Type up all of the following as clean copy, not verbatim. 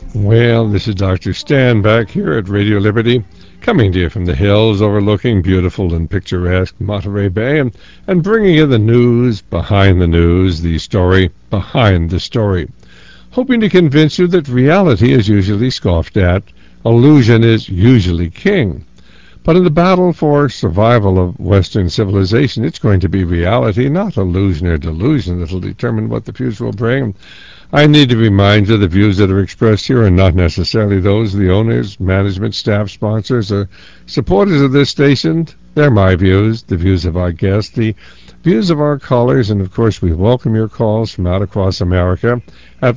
Well, this is Dr. Stan back here at Radio Liberty, coming to you from the hills overlooking beautiful and picturesque Monterey Bay and bringing you the news behind the news, the story behind the story, hoping to convince you that reality is usually scoffed at, illusion is usually king. But in the battle for survival of Western civilization, it's going to be reality, not illusion or delusion, that will determine what the future will bring. I need to remind you the views that are expressed here are not necessarily those of the owners, management, staff, sponsors, or supporters of this station. They're my views, the views of our guests, the views of our callers, and of course we welcome your calls from out across America at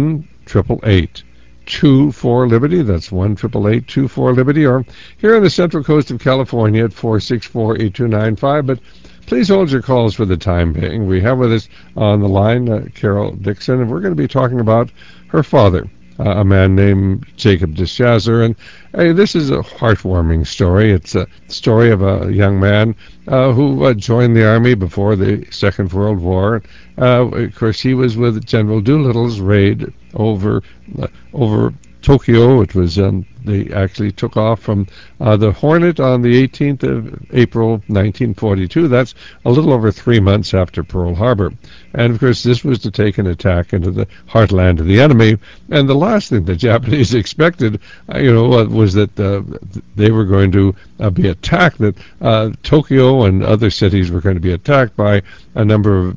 1-888-24-LIBERTY. That's 1-888-24-LIBERTY, or here on the Central Coast of California at 464-8295. But please hold your calls for the time being. We have with us on the line Carol Dixon, and we're going to be talking about her father, a man named Jacob DeShazer. And this is a heartwarming story. It's a story of a young man who joined the Army before the Second World War. Of course, he was with General Doolittle's raid over Tokyo. It was they actually took off from the Hornet on the 18th of April 1942. That's a little over 3 months after Pearl Harbor. And of course this was to take an attack into the heartland of the enemy. And the last thing the Japanese expected, was that they were going to be attacked, that Tokyo and other cities were going to be attacked by a number of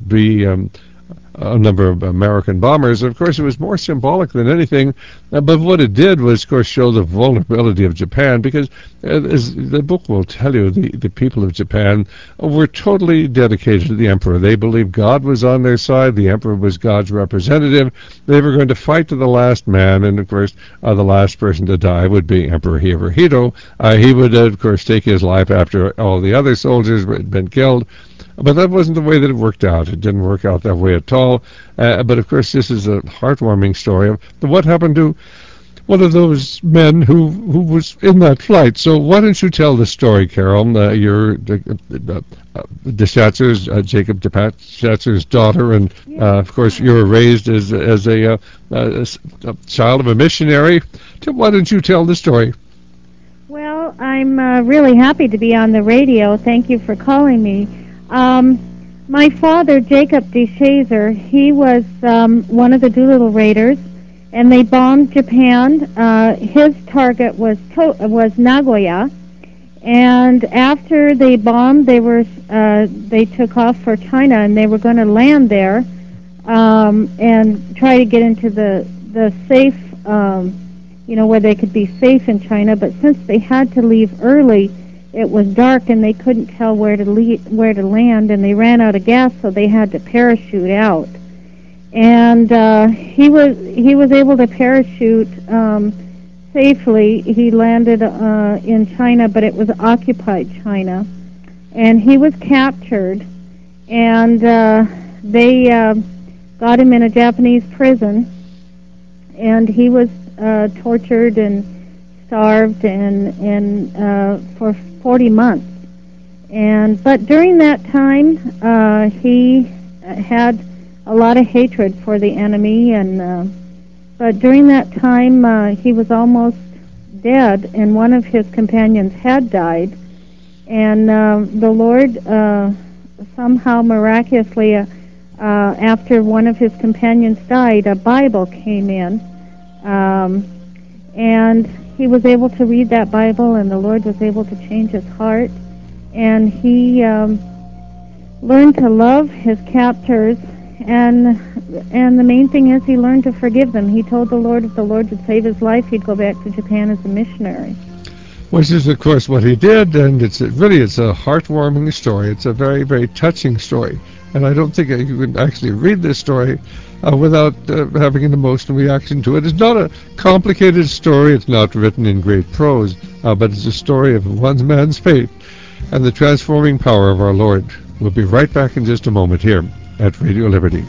American bombers. Of course, it was more symbolic than anything, but what it did was, of course, show the vulnerability of Japan, because, as the book will tell you, the people of Japan were totally dedicated to the emperor. They believed God was on their side. The emperor was God's representative. They were going to fight to the last man, and, of course, the last person to die would be Emperor Hirohito. He would, of course, take his life after all the other soldiers had been killed. But that wasn't the way that it worked out. It didn't work out that way at all. But, of course, this is a heartwarming story of what happened to one of those men who was in that flight. So why don't you tell the story, Carol? You're DeShazer's, Jacob DeShazer's daughter, and, of course, you were raised as a child of a missionary. Why don't you tell the story? Well, I'm really happy to be on the radio. Thank you for calling me. My father, Jacob DeShazer, he was one of the Doolittle Raiders, and they bombed Japan. His target was Nagoya, and after they bombed, they took off for China, and they were going to land there and try to get into the safe, where they could be safe in China. But since they had to leave early, it was dark and they couldn't tell where to land, and they ran out of gas, so they had to parachute out. And he was able to parachute safely. He landed in China, but it was occupied China, and he was captured, and they got him in a Japanese prison, and he was tortured and starved and for 40 months. But during that time, he had a lot of hatred for the enemy, but during that time, he was almost dead, and one of his companions had died, and the Lord somehow miraculously, after one of his companions died, a Bible came in, and he was able to read that Bible, and the Lord was able to change his heart, and he learned to love his captors, and the main thing is he learned to forgive them. He told the Lord if the Lord would save his life, he'd go back to Japan as a missionary. Which is, of course, what he did, and it's a heartwarming story. It's a very, very touching story, and I don't think you can actually read this story without having an emotional reaction to it. It's not a complicated story. It's not written in great prose, but it's a story of one man's faith and the transforming power of our Lord. We'll be right back in just a moment here at Radio Liberty.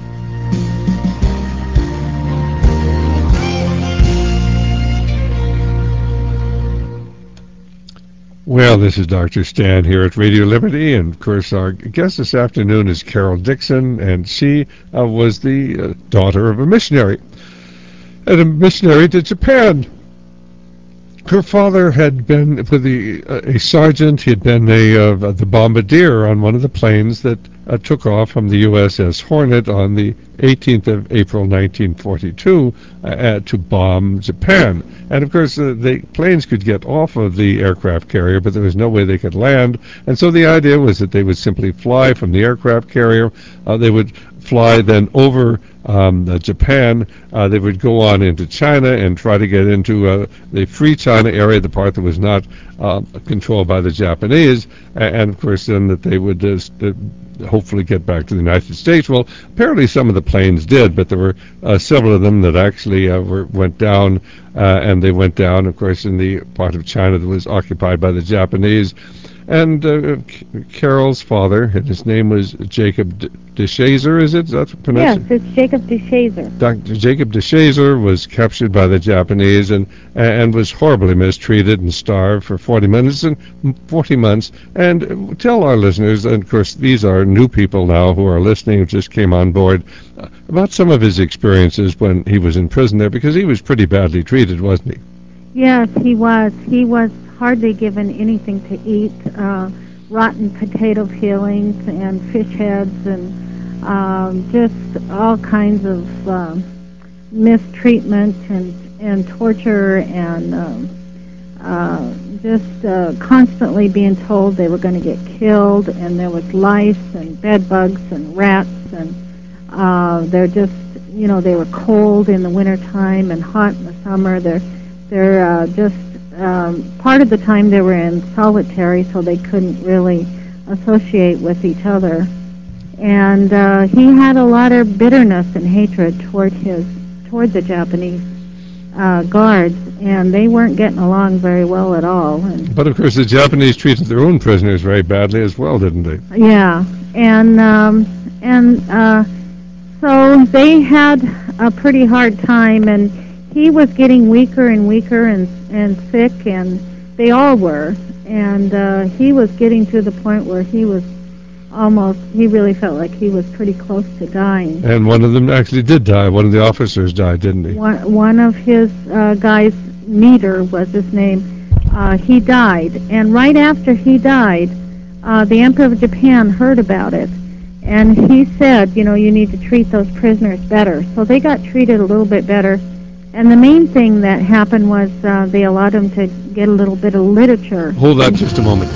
Well, this is Dr. Stan here at Radio Liberty, and of course our guest this afternoon is Carol Dixon, and she was the daughter of a missionary. and a missionary to Japan. Her father had been with a sergeant. He had been the bombardier on one of the planes that took off from the USS Hornet on the 18th of April 1942 to bomb Japan. And of course, the planes could get off of the aircraft carrier, but there was no way they could land. And so the idea was that they would simply fly from the aircraft carrier. They would fly then over Japan. They would go on into China and try to get into the Free China area, the part that was not controlled by the Japanese, and of course then that they would hopefully get back to the United States. Well, apparently some of the planes did, but there were several of them that actually went down, and they went down, of course, in the part of China that was occupied by the Japanese. And Carol's father, his name was Jacob DeShazer, is it? Is that pronounced? Yes, it's Jacob DeShazer. Dr. Jacob DeShazer was captured by the Japanese and was horribly mistreated and starved for 40 months. And tell our listeners, and of course these are new people now who are listening, who just came on board, about some of his experiences when he was in prison there, because he was pretty badly treated, wasn't he? Yes, he was. He was hardly given anything to eat, rotten potato peelings and fish heads and just all kinds of mistreatment and torture and just constantly being told they were going to get killed, and there was lice and bed bugs and rats, and they're just, they were cold in the wintertime and hot in the summer. They're just part of the time they were in solitary, so they couldn't really associate with each other. And he had a lot of bitterness and hatred toward the Japanese guards, and they weren't getting along very well at all. But of course, the Japanese treated their own prisoners very badly as well, didn't they? Yeah, and so they had a pretty hard time, and he was getting weaker and weaker and sick, and they all were. And he was getting to the point where he really felt like he was pretty close to dying. And one of them actually did die. One of the officers died, didn't he? One of his guys, Meter was his name, he died. And right after he died, the Emperor of Japan heard about it. And he said, you need to treat those prisoners better. So they got treated a little bit better. And the main thing that happened was they allowed him to get a little bit of literature. Hold on just a moment.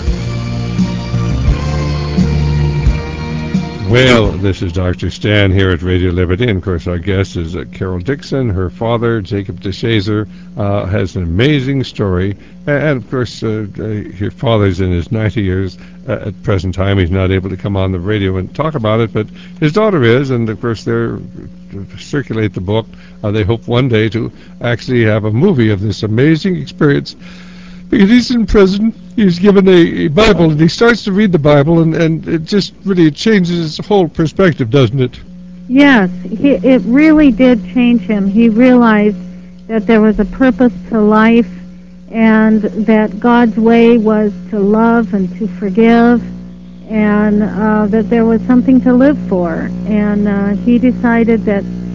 Well, this is Dr. Stan here at Radio Liberty, and of course our guest is Carol Dixon. Her father, Jacob DeShazer, has an amazing story, and of course her father's in his 90 years at present time. He's not able to come on the radio and talk about it, but his daughter is, and of course they're circulate the book. They hope one day to actually have a movie of this amazing experience. Because he's in prison, he's given a Bible, and he starts to read the Bible, and it just really changes his whole perspective, doesn't it? Yes, it really did change him. He realized that there was a purpose to life, and that God's way was to love and to forgive, and that there was something to live for. And he decided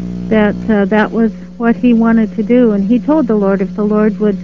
that was what he wanted to do. And he told the Lord if the Lord would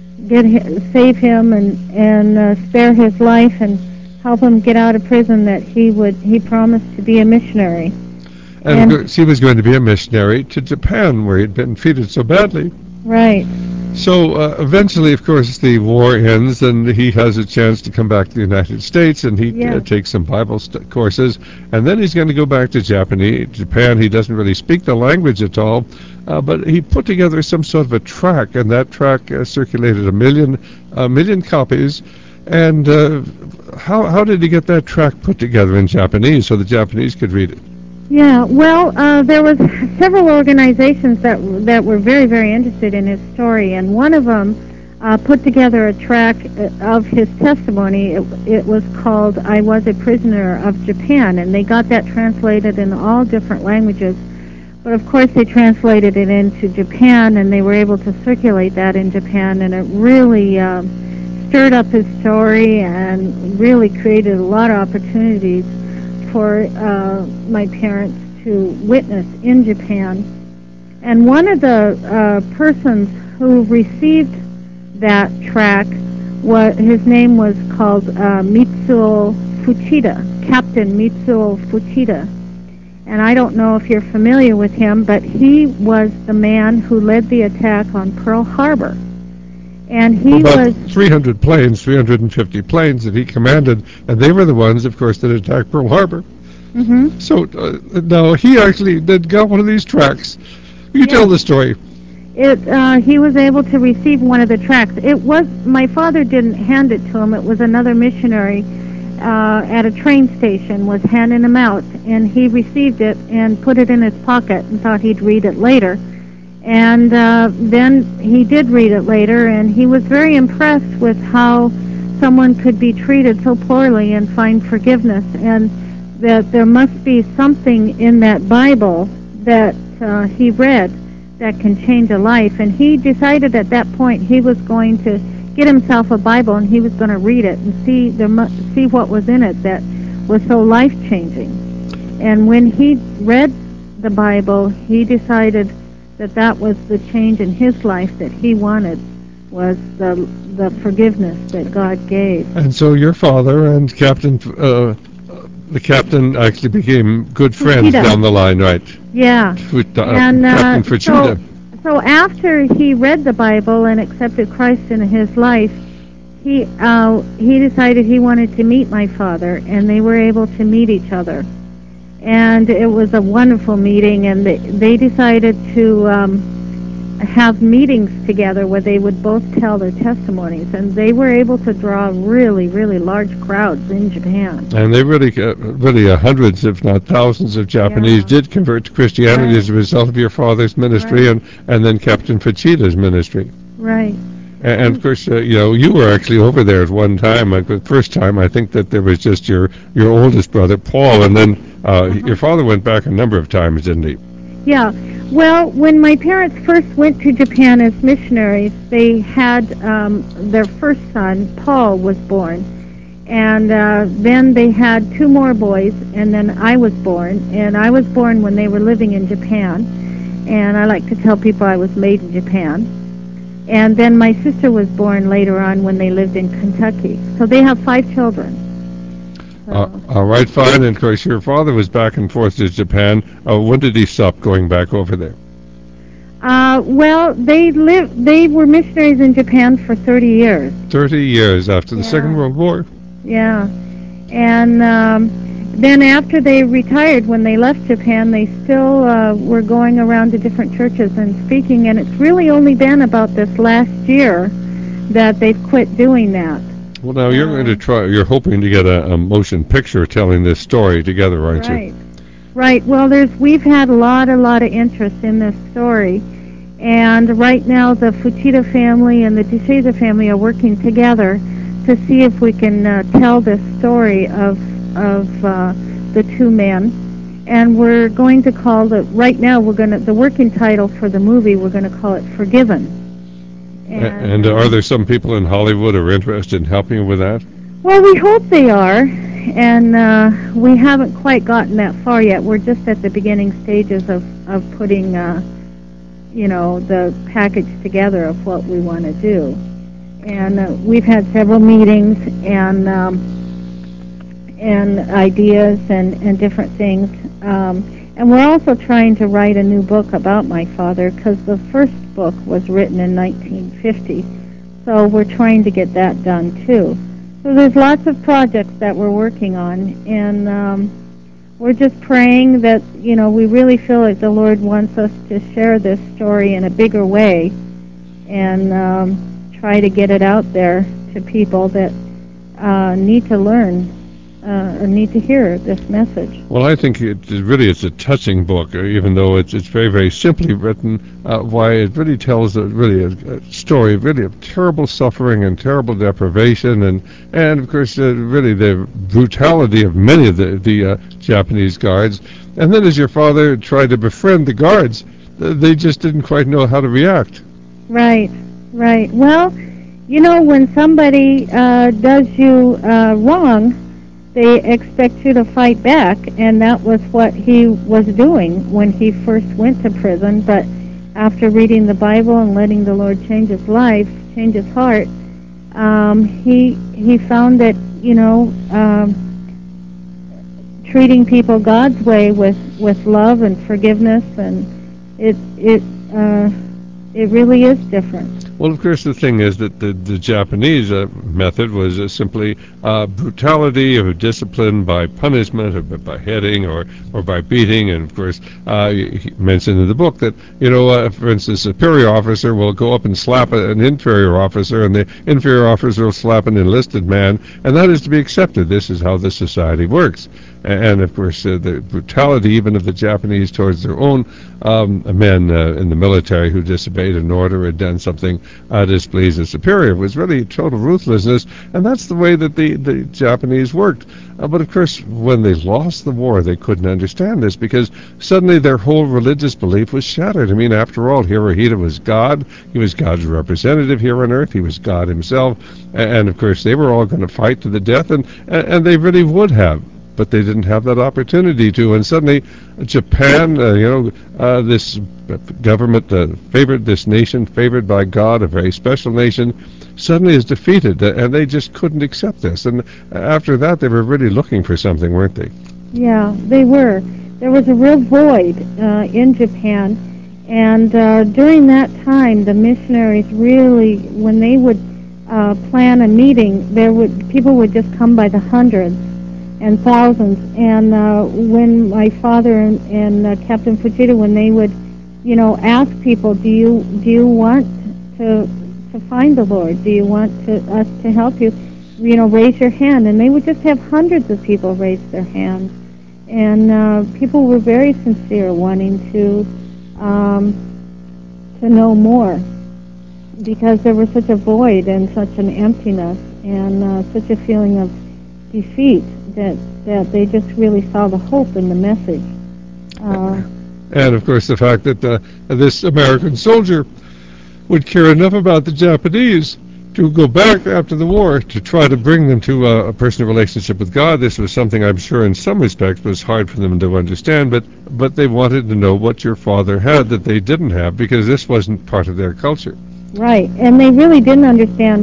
save him and spare his life and help him get out of prison, that he promised to be a missionary. And of course, he was going to be a missionary to Japan, where he'd been treated so badly. Right. So eventually, of course, the war ends, and he has a chance to come back to the United States, and he takes some Bible courses, and then he's going to go back to Japan. He doesn't really speak the language at all, but he put together some sort of a tract, and that tract circulated a million copies. And how did he get that tract put together in Japanese so the Japanese could read it? Yeah, well, there was several organizations that were very, very interested in his story, and one of them put together a tract of his testimony. It was called "I Was a Prisoner of Japan," and they got that translated in all different languages. But of course, they translated it into Japan, and they were able to circulate that in Japan, and it really stirred up his story and really created a lot of opportunities for my parents to witness in Japan. And one of the persons who received that track, his name was called Mitsuo Fuchida, Captain Mitsuo Fuchida. And I don't know if you're familiar with him, but he was the man who led the attack on Pearl Harbor. And he about was 300 planes, 350 planes that he commanded, and they were the ones, of course, that attacked Pearl Harbor. Mm-hmm. So now he actually got one of these tracks. You tell the story. He was able to receive one of the tracks. My father didn't hand it to him. It was another missionary at a train station was handing him out, and he received it and put it in his pocket and thought he'd read it later. And then he did read it later, and he was very impressed with how someone could be treated so poorly and find forgiveness, and that there must be something in that Bible that he read that can change a life. And he decided at that point he was going to get himself a Bible, and he was going to read it and see what was in it that was so life-changing. And when he read the Bible, he decided that was the change in his life that he wanted, was the forgiveness that God gave. And so your father and the captain actually became good friends Fuchida. down the line, right? Yeah. Captain Fuchida. So after he read the Bible and accepted Christ in his life, he decided he wanted to meet my father, and they were able to meet each other. And it was a wonderful meeting, and they decided to have meetings together where they would both tell their testimonies, and they were able to draw really, really large crowds in Japan. And they really hundreds, if not thousands, of Japanese did convert to Christianity as a result of your father's ministry and then Captain Fuchida's ministry. Right. And of course, you were actually over there at one time. The first time, I think that there was just your oldest brother, Paul, and then your father went back a number of times, didn't he? Yeah. Well, when my parents first went to Japan as missionaries, they had their first son, Paul, was born. And then they had two more boys, and then I was born. And I was born when they were living in Japan. And I like to tell people I was made in Japan. And then my sister was born later on when they lived in Kentucky. So they have 5 children. All right, fine. And of course, your father was back and forth to Japan. When did he stop going back over there? Well, they were missionaries in Japan for 30 years. 30 years after the Second World War. Yeah. And then after they retired, when they left Japan, they still were going around to different churches and speaking, and it's really only been about this last year that they've quit doing that. Well, now you're going to try. You're hoping to get a motion picture telling this story together, aren't you? Right. Well, we've had a lot of interest in this story, and right now the Fuchida family and the DeShazer family are working together to see if we can tell this story of the two men. And we're going to call it. Right now, the working title for the movie, we're going to call it Forgiven. And are there some people in Hollywood who are interested in helping you with that? Well, we hope they are, and we haven't quite gotten that far yet. We're just at the beginning stages of putting, the package together of what we want to do. And we've had several meetings and ideas and different things. And we're also trying to write a new book about my father, because the first book was written in 1950. So we're trying to get that done, too. So there's lots of projects that we're working on, and we're just praying that, we really feel like the Lord wants us to share this story in a bigger way and try to get it out there to people that need to learn or need to hear this message. Well, I think it's a touching book, even though it's very, very simply written. Why it really tells a story really of terrible suffering and terrible deprivation, and of course really the brutality of many of the Japanese guards. And then as your father tried to befriend the guards, they just didn't quite know how to react. Right. Well, when somebody does you wrong, they expect you to fight back, and that was what he was doing when he first went to prison. But after reading the Bible and letting the Lord change his life, change his heart, he found that, treating people God's way with love and forgiveness, and it really is different. Well, of course, the thing is that the Japanese method was simply brutality or discipline by punishment, or by hitting, or by beating. And of course, he mentioned in the book that, for instance, a superior officer will go up and slap an inferior officer, and the inferior officer will slap an enlisted man, and that is to be accepted. This is how the society works. And of course, the brutality even of the Japanese towards their own men in the military who disobeyed an order or done something displeased a superior was really total ruthlessness, and that's the way that the Japanese worked. But of course, when they lost the war, they couldn't understand this, because suddenly their whole religious belief was shattered. I mean, after all, Hirohito was God. He was God's representative here on earth. He was God himself. And of course, they were all going to fight to the death, and they really would have. But they didn't have that opportunity to, and suddenly Japan, this government favored, this nation favored by God, a very special nation, suddenly is defeated, and they just couldn't accept this. And after that, they were really looking for something, weren't they? Yeah, they were. There was a real void in Japan, and during that time, the missionaries really, when they would plan a meeting, people would just come by the hundreds and thousands. And when my father and Captain Fujita, when they would, ask people, do you want to find the Lord? Do you want us to help you? Raise your hand. And they would just have hundreds of people raise their hands. And people were very sincere, wanting to know more, because there was such a void and such an emptiness and such a feeling of defeat that they just really saw the hope in the message. And of course, the fact that this American soldier would care enough about the Japanese to go back after the war to try to bring them to a personal relationship with God. This was something I'm sure in some respects was hard for them to understand, but they wanted to know what your father had that they didn't have, because this wasn't part of their culture. Right, and they really didn't understand.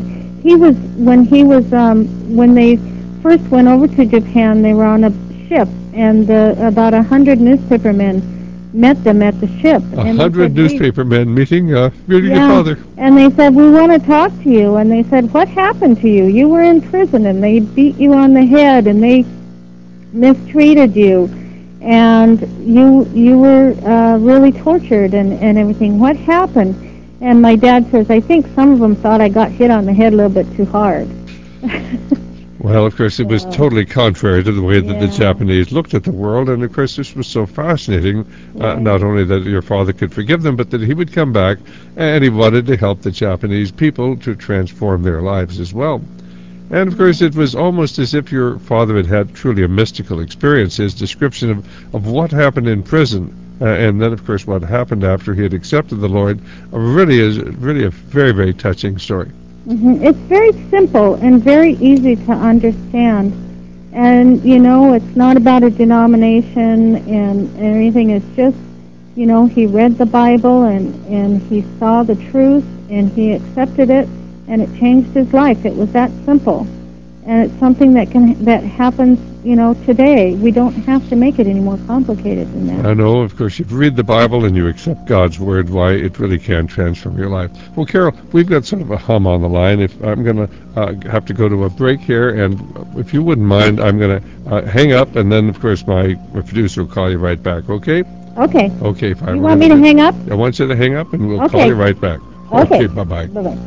When they first went over to Japan, they were on a ship, and about 100 newspaper men met them at the ship. 100 newspaper men meeting your father. And they said, we want to talk to you. And they said, what happened to you? You were in prison, and they beat you on the head, and they mistreated you, and you were really tortured and everything. What happened? And my dad says, I think some of them thought I got hit on the head a little bit too hard. Well, of course, it was totally contrary to the way that the Japanese looked at the world, and of course this was so fascinating, not only that your father could forgive them, but that he would come back, and he wanted to help the Japanese people to transform their lives as well. And of course, it was almost as if your father had truly a mystical experience. His description of what happened in prison, and then, of course, what happened after he had accepted the Lord, really is a very, very touching story. Mm-hmm. It's very simple and very easy to understand. And, it's not about a denomination and anything. It's just, he read the Bible and he saw the truth and he accepted it, and it changed his life. It was that simple. And it's something that happens, today. We don't have to make it any more complicated than that. I know, of course, if you read the Bible and you accept God's Word, why, it really can transform your life. Well, Carol, we've got sort of a hum on the line. If I'm going to have to go to a break here, and if you wouldn't mind, I'm going to hang up, and then, of course, my producer will call you right back, okay? Okay. Okay, fine. You want me to hang up? I want you to hang up, and we'll call you right back. Okay. Bye-bye. Bye-bye.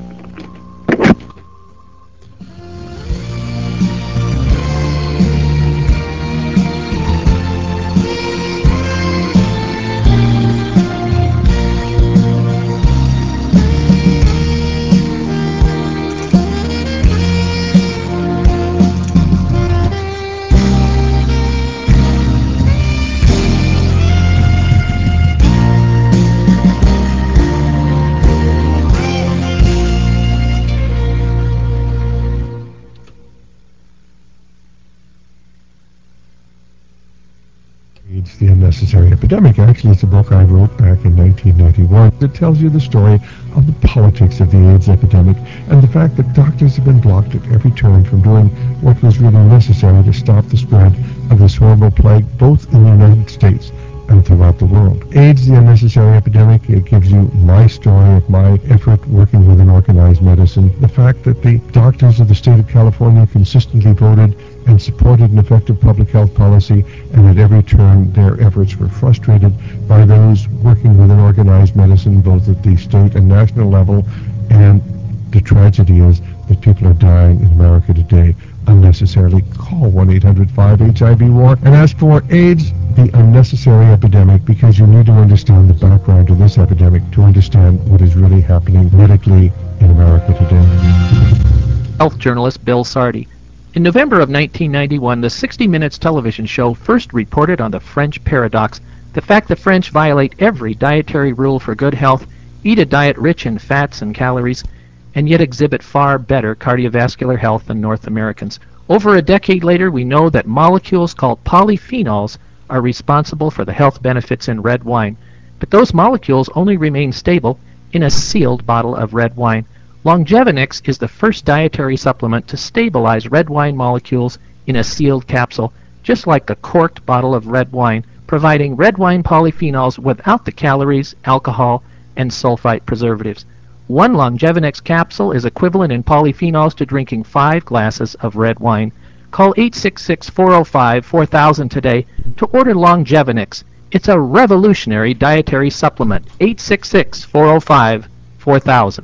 Unnecessary Epidemic. Actually, it's a book I wrote back in 1991 that tells you the story of the politics of the AIDS epidemic and the fact that doctors have been blocked at every turn from doing what was really necessary to stop the spread of this horrible plague, both in the United States and throughout the world. AIDS, the Unnecessary Epidemic, it gives you my story of my effort working with an organized medicine. The fact that the doctors of the state of California consistently voted and supported an effective public health policy, and at every turn their efforts were frustrated by those working with an organized medicine, both at the state and national level. And the tragedy is that people are dying in America today unnecessarily. Call 1-800-5-HIV-WAR and ask for AIDS, the Unnecessary Epidemic, because you need to understand the background of this epidemic to understand what is really happening medically in America today. Health journalist Bill Sardi. In November of 1991, the 60 Minutes television show first reported on the French paradox, the fact the French violate every dietary rule for good health, eat a diet rich in fats and calories, and yet exhibit far better cardiovascular health than North Americans. Over a decade later, we know that molecules called polyphenols are responsible for the health benefits in red wine, but those molecules only remain stable in a sealed bottle of red wine. Longevinix is the first dietary supplement to stabilize red wine molecules in a sealed capsule, just like the corked bottle of red wine, providing red wine polyphenols without the calories, alcohol, and sulfite preservatives. One Longevinix capsule is equivalent in polyphenols to drinking 5 glasses of red wine. Call 866-405-4000 today to order Longevinix. It's a revolutionary dietary supplement. 866-405-4000.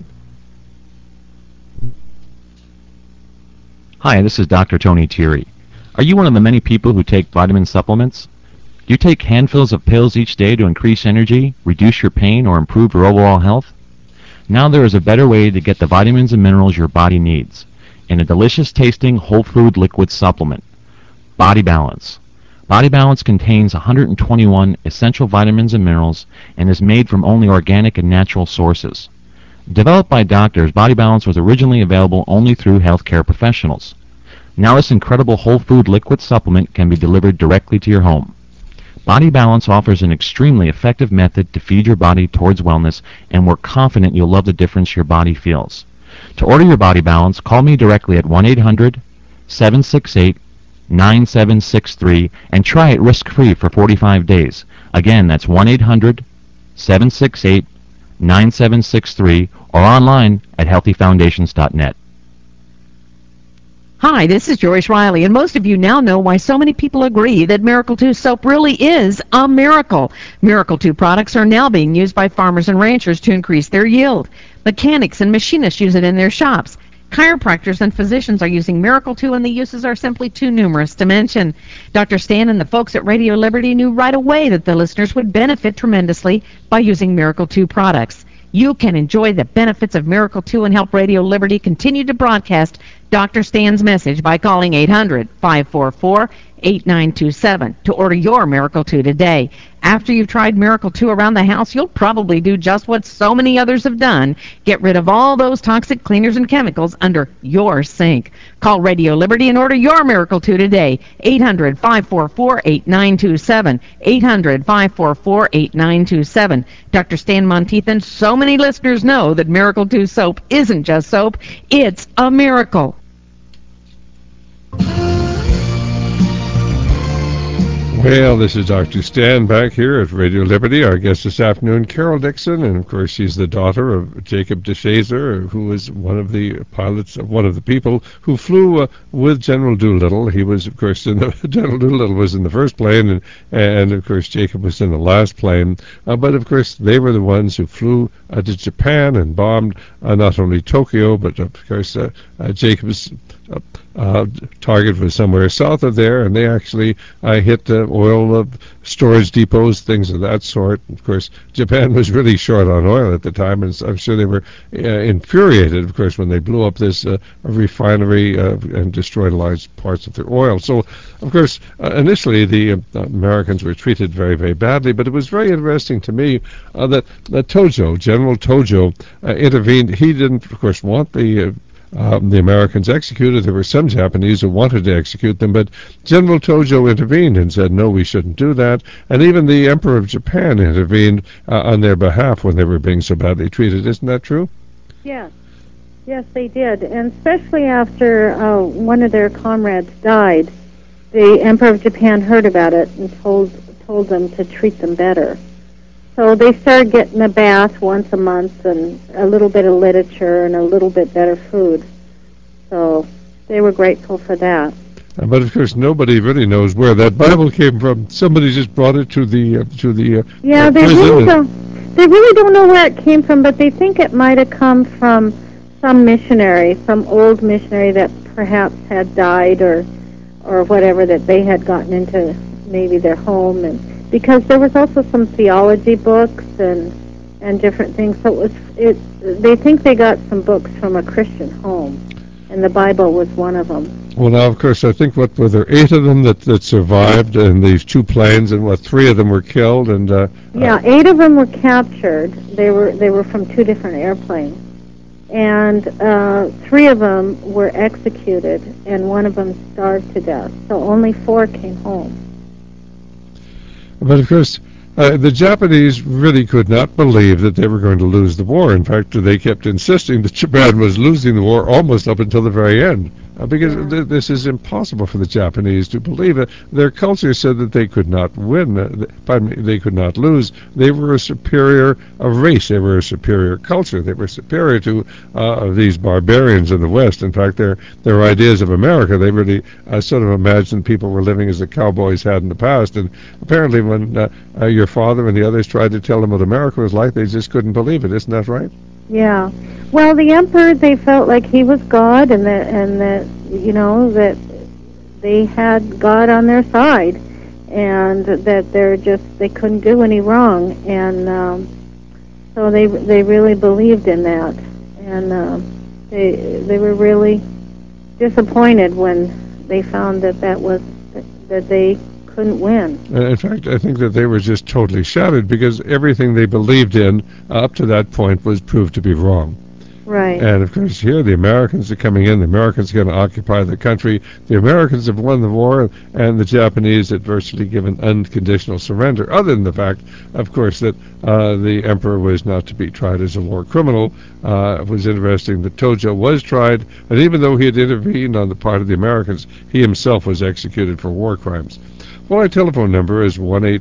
Hi, this is Dr. Tony Thierry. Are you one of the many people who take vitamin supplements? Do you take handfuls of pills each day to increase energy, reduce your pain, or improve your overall health? Now there is a better way to get the vitamins and minerals your body needs in a delicious tasting whole food liquid supplement. Body Balance. Body Balance contains 121 essential vitamins and minerals and is made from only organic and natural sources. Developed by doctors, Body Balance was originally available only through healthcare professionals. Now this incredible whole food liquid supplement can be delivered directly to your home. Body Balance offers an extremely effective method to feed your body towards wellness, and we're confident you'll love the difference your body feels. To order your Body Balance, call me directly at 1-800-768-9763 and try it risk-free for 45 days. Again, that's 1-800-768-9763 or online at healthyfoundations.net. Hi, this is Joyce Riley, and most of you now know why so many people agree that Miracle 2 soap really is a miracle. Miracle 2 products are now being used by farmers and ranchers to increase their yield. Mechanics and machinists use it in their shops. Chiropractors and physicians are using Miracle 2, and the uses are simply too numerous to mention. Dr. Stan and the folks at Radio Liberty knew right away that the listeners would benefit tremendously by using Miracle 2 products. You can enjoy the benefits of Miracle 2 and help Radio Liberty continue to broadcast Dr. Stan's message by calling 800-544-8927 to order your Miracle 2 today. After you've tried Miracle 2 around the house, you'll probably do just what so many others have done. Get rid of all those toxic cleaners and chemicals under your sink. Call Radio Liberty and order your Miracle 2 today. 800-544-8927. 800-544-8927. Dr. Stan Monteith, so many listeners know that Miracle 2 soap isn't just soap, it's a miracle. Well, this is Dr. Stan back here at Radio Liberty. Our guest this afternoon, Carol Dixon, and of course she's the daughter of Jacob DeShazer, who was one of the pilots, one of the people who flew with General Doolittle. He was, of course, General Doolittle was in the first plane, and of course Jacob was in the last plane. But of course they were the ones who flew to Japan and bombed not only Tokyo, but of course Jacob's target was somewhere south of there, and they actually hit oil storage depots, things of that sort. Of course, Japan was really short on oil at the time, and I'm sure they were infuriated, of course, when they blew up this refinery and destroyed large parts of their oil. So, of course, initially the Americans were treated very, very badly, but it was very interesting to me that Tojo, General Tojo, intervened. He didn't, of course, want the the Americans executed. There were some Japanese who wanted to execute them, but General Tojo intervened and said, no, we shouldn't do that. And even the Emperor of Japan intervened on their behalf when they were being so badly treated. Isn't that true? Yes. Yes, they did. And especially after one of their comrades died, the Emperor of Japan heard about it and told them to treat them better. So they started getting a bath once a month and a little bit of literature and a little bit better food. So they were grateful for that. But of course, nobody really knows where that Bible came from. Somebody just brought it to the yeah. They really don't know where it came from, but they think it might have come from some missionary, some old missionary that perhaps had died or whatever, that they had gotten into maybe their home, and because there was also some theology books and different things. So they think they got some books from a Christian home, and the Bible was one of them. Well, now, of course, I think what were there 8 of them that survived in these 2 planes, and 3 of them were killed, and yeah, 8 of them were captured. They were from 2 different airplanes, and 3 of them were executed, and 1 of them starved to death. So only 4 came home. But of course, the Japanese really could not believe that they were going to lose the war. In fact, they kept insisting that Japan was losing the war almost up until the very end. Because this is impossible for the Japanese to believe it. Their culture said that they could not win, they could not lose. They were a superior race, they were a superior culture, they were superior to these barbarians in the West. In fact, their ideas of America, they really sort of imagined people were living as the cowboys had in the past. And apparently when your father and the others tried to tell them what America was like, they just couldn't believe it. Isn't that right? Yeah. Well, the emperor, they felt like he was God, and that you know, that they had God on their side, and that they couldn't do any wrong, and so they really believed in that, and they were really disappointed when they found that they couldn't win. In fact, I think that they were just totally shattered because everything they believed in up to that point was proved to be wrong. Right. And of course, here the Americans are coming in. The Americans are going to occupy the country. The Americans have won the war, and the Japanese had virtually given unconditional surrender. Other than the fact, of course, that the emperor was not to be tried as a war criminal. It was interesting that Tojo was tried, and even though he had intervened on the part of the Americans, he himself was executed for war crimes. Well, our telephone number is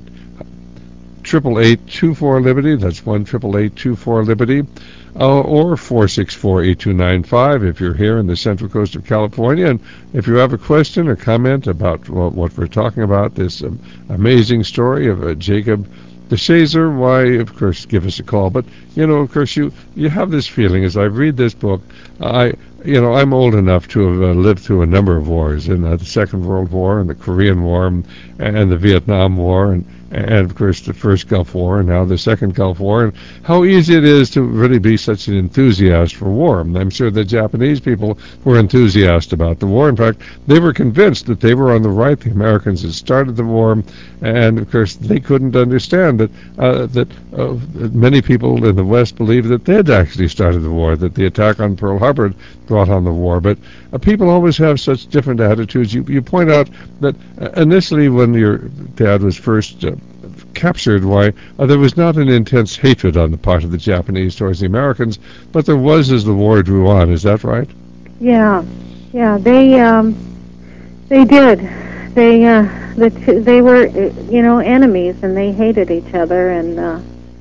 1-888-888-24-LIBERTY. That's 1-888-24-LIBERTY. Or 464-8295 if you're here in the Central Coast of California. And if you have a question or comment about what we're talking about, this amazing story of Jacob DeShazer, why, of course, give us a call. But, of course, you have this feeling as I read this book. I'm old enough to have lived through a number of wars, in the Second World War and the Korean War and the Vietnam War and of course the first Gulf War and now the second Gulf War, and how easy it is to really be such an enthusiast for war. And I'm sure the Japanese people were enthusiastic about the war. In fact, they were convinced that they were on the right. The Americans had started the war, and of course they couldn't understand that many people in the West believed that they had actually started the war, that the attack on Pearl Harbor brought on the war. But people always have such different attitudes. You point out that initially when your dad was first captured, there was not an intense hatred on the part of the Japanese towards the Americans, but there was as the war drew on. Is that right? Yeah, they did. They were enemies, and they hated each other, and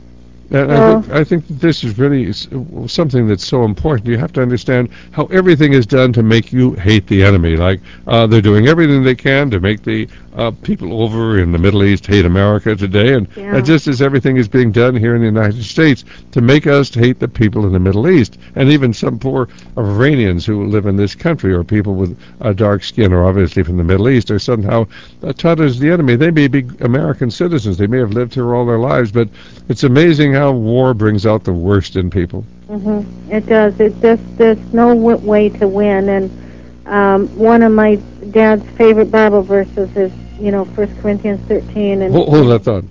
I think that this is really something that's so important. You have to understand how everything is done to make you hate the enemy. Like they're doing everything they can to make the people over in the Middle East hate America today, and just as everything is being done here in the United States to make us hate the people in the Middle East, and even some poor Iranians who live in this country, or people with dark skin, or obviously from the Middle East, are somehow taught as the enemy. They may be American citizens. They may have lived here all their lives, but it's amazing how war brings out the worst in people. Mm-hmm. It does. There's no way to win. And one of my dad's favorite Bible verses is, 1 Corinthians 13. And hold that thought.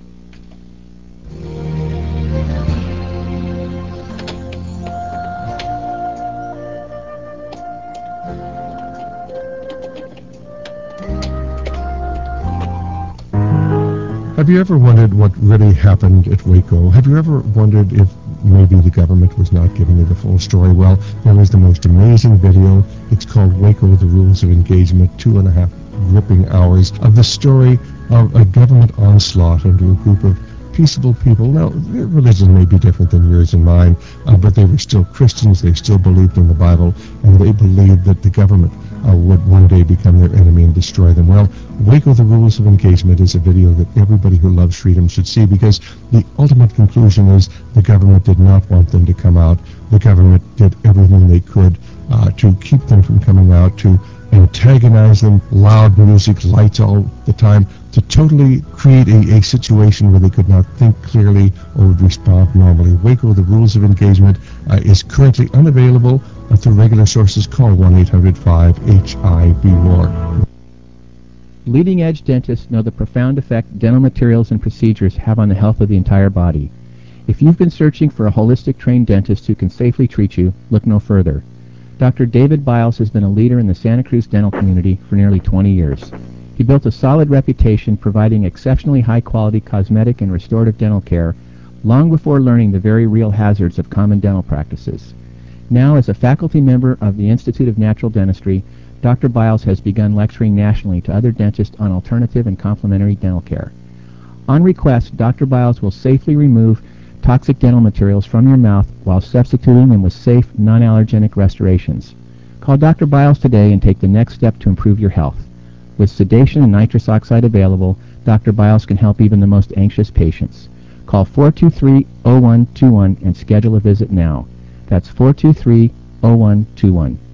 Have you ever wondered what really happened at Waco? Have you ever wondered if maybe the government was not giving you the full story? Well, there is the most amazing video. It's called Waco, The Rules of Engagement, 2.5 gripping hours of the story of a government onslaught into a group of peaceable people. Now, their religion may be different than yours and mine, but they were still Christians. They still believed in the Bible, and they believed that the government would one day become their enemy and destroy them. Well, Waco, The Rules of Engagement is a video that everybody who loves freedom should see, because the ultimate conclusion is the government did not want them to come out. The government did everything they could to keep them from coming out, to antagonize them, loud music, lights all the time, to totally create a situation where they could not think clearly or would respond normally. Waco, The Rules of Engagement is currently unavailable through regular sources. Call 1-800-5-HIB-WAR. Leading-edge dentists know the profound effect dental materials and procedures have on the health of the entire body. If you've been searching for a holistic trained dentist who can safely treat you, look no further. Dr. David Biles has been a leader in the Santa Cruz dental community for nearly 20 years. He built a solid reputation providing exceptionally high-quality cosmetic and restorative dental care long before learning the very real hazards of common dental practices. Now, as a faculty member of the Institute of Natural Dentistry, Dr. Biles has begun lecturing nationally to other dentists on alternative and complementary dental care. On request, Dr. Biles will safely remove toxic dental materials from your mouth while substituting them with safe, non-allergenic restorations. Call Dr. Biles today and take the next step to improve your health. With sedation and nitrous oxide available, Dr. Biles can help even the most anxious patients. Call 423-0121 and schedule a visit now. That's 423-0121.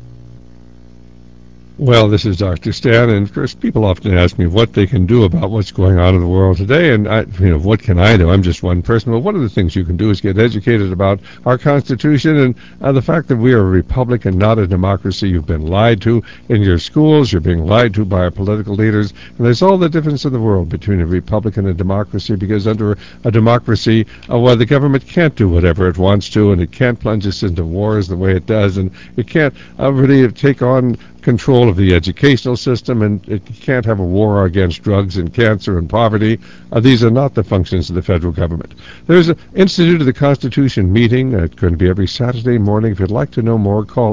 Well, this is Dr. Stan, and of course, people often ask me what they can do about what's going on in the world today, and what can I do? I'm just one person. Well, one of the things you can do is get educated about our Constitution and the fact that we are a republic and not a democracy. You've been lied to in your schools. You're being lied to by our political leaders, and there's all the difference in the world between a republic and a democracy, because under a democracy, the government can't do whatever it wants to, and it can't plunge us into wars the way it does, and it can't really take on control of the educational system, and it can't have a war against drugs and cancer and poverty. These are not the functions of the federal government. There's an Institute of the Constitution meeting. It's going to be every Saturday morning. If you'd like to know more, call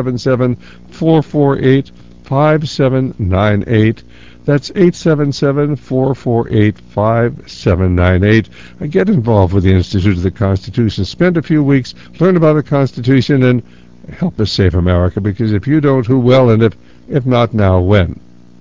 877-448-5798. That's 877-448-5798. Get involved with the Institute of the Constitution. Spend a few weeks, learn about the Constitution, and help us save America, because if you don't, who will? And if not now, when?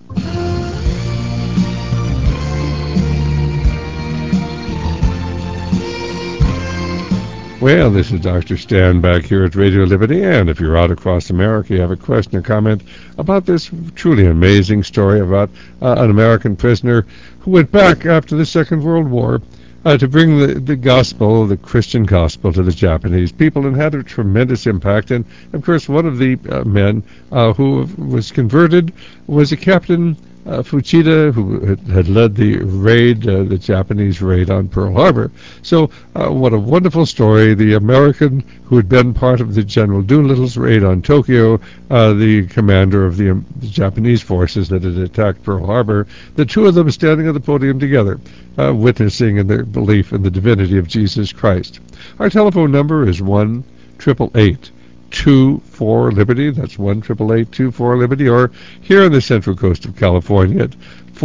Well, this is Dr. Stan back here at Radio Liberty, and if you're out across America, you have a question or comment about this truly amazing story about an American prisoner who went back after the Second World War to bring the gospel, the Christian gospel, to the Japanese people, and had a tremendous impact. And, of course, one of the men who was converted was a Captain Fuchida, who had led the raid, the Japanese raid on Pearl Harbor. So what a wonderful story. The American who had been part of the General Doolittle's raid on Tokyo, the commander of the Japanese forces that had attacked Pearl Harbor, the two of them standing on the podium together, witnessing in their belief in the divinity of Jesus Christ. Our telephone number is 1-888-24-LIBERTY. That's 1-888-24-LIBERTY, or here on the Central Coast of California at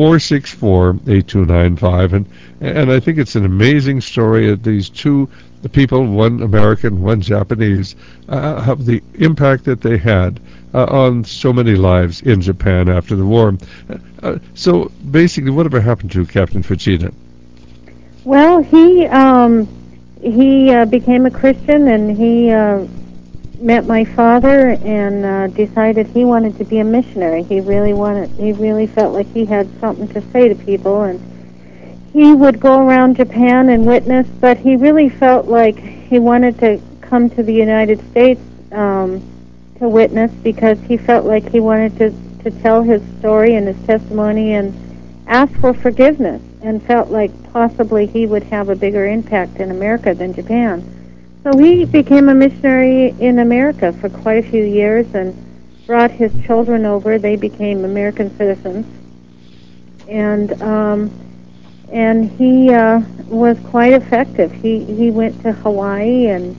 464-8295. And I think it's an amazing story that these two people, one American, one Japanese, have the impact that they had on so many lives in Japan after the war. So basically, whatever happened to Captain Fuchida? Well, he became a Christian, and he met my father and decided he wanted to be a missionary. He really felt like he had something to say to people, and he would go around Japan and witness, but he really felt like he wanted to come to the United States to witness, because he felt like he wanted to tell his story and his testimony and ask for forgiveness, and felt like possibly he would have a bigger impact in America than Japan. So he became a missionary in America for quite a few years and brought his children over. They became American citizens. And and he was quite effective. He went to Hawaii and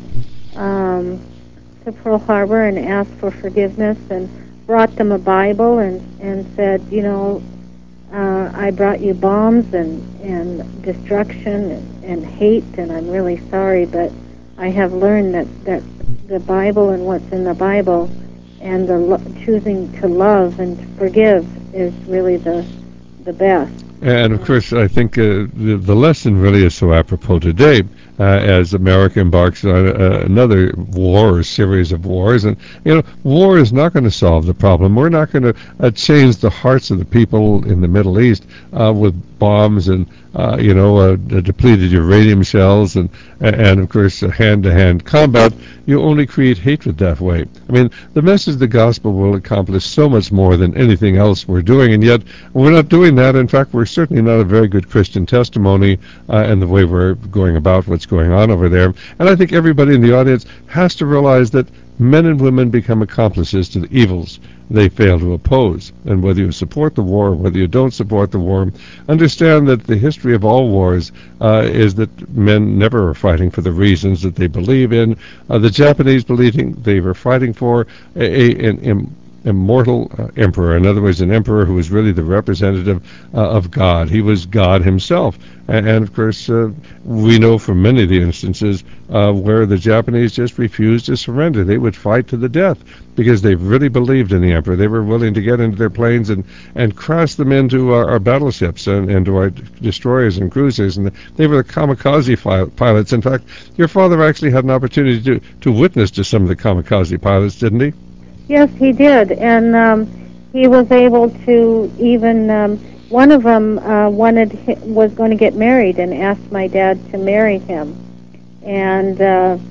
to Pearl Harbor and asked for forgiveness and brought them a Bible and said, I brought you bombs and destruction and hate, and I'm really sorry, but I have learned that the Bible and what's in the Bible and choosing to love and to forgive is really the best. And of course, I think the lesson really is so apropos today as America embarks on another war or series of wars. And, war is not going to solve the problem. We're not going to change the hearts of the people in the Middle East with bombs and, depleted uranium shells and of course, hand-to-hand combat. You only create hatred that way. I mean, the message of the gospel will accomplish so much more than anything else we're doing, and yet we're not doing that. In fact, we're certainly not a very good Christian testimony in the way we're going about what's going on over there. And I think everybody in the audience has to realize that men and women become accomplices to the evils they fail to oppose. And whether you support the war or whether you don't support the war, understand that the history of all wars is that men never are fighting for the reasons that they believe in. The Japanese believing they were fighting for an immortal emperor. In other words, an emperor who was really the representative of God. He was God himself. And of course, we know from many of the instances where the Japanese just refused to surrender. They would fight to the death because they really believed in the emperor. They were willing to get into their planes and crash them into our battleships and to our destroyers and cruisers. And they were the kamikaze pilots. In fact, your father actually had an opportunity to witness to some of the kamikaze pilots, didn't he? Yes, he did, and he was able to even. One of them was going to get married and asked my dad to marry him, and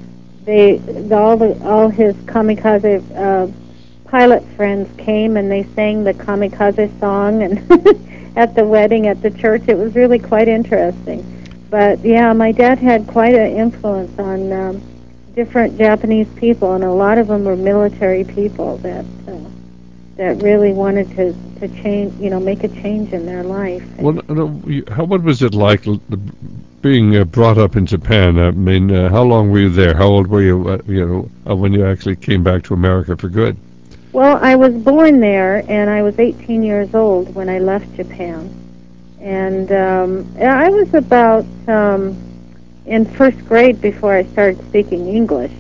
all his kamikaze pilot friends came and they sang the kamikaze song and at the wedding at the church. It was really quite interesting. But yeah, my dad had quite an influence on different Japanese people, and a lot of them were military people that really wanted to change, make a change in their life. Well, what was it like being brought up in Japan? I mean, how long were you there? How old were you, when you actually came back to America for good? Well, I was born there, and I was 18 years old when I left Japan. And I was about in first grade before I started speaking English.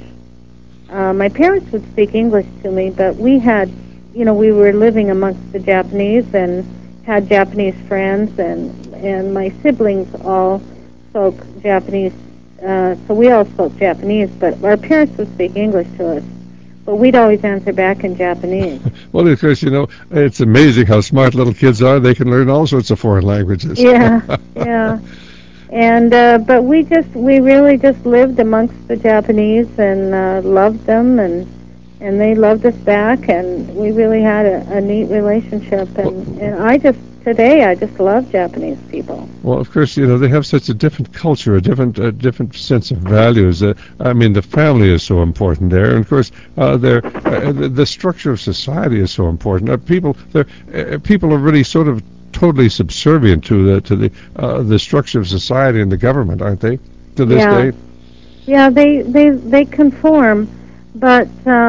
My parents would speak English to me, but we had, we were living amongst the Japanese and had Japanese friends, and my siblings all spoke Japanese, so we all spoke Japanese, but our parents would speak English to us. But we'd always answer back in Japanese. Well, of course, it's amazing how smart little kids are. They can learn all sorts of foreign languages. Yeah, yeah. And but we really just lived amongst the Japanese and loved them, and they loved us back, and we really had a neat relationship. And today I just love Japanese people. Well, of course, they have such a different culture, a different sense of values. I mean, the family is so important there, and of course, the structure of society is so important. People are really sort of totally subservient to the structure of society and the government, aren't they? To this day. Yeah, they conform, but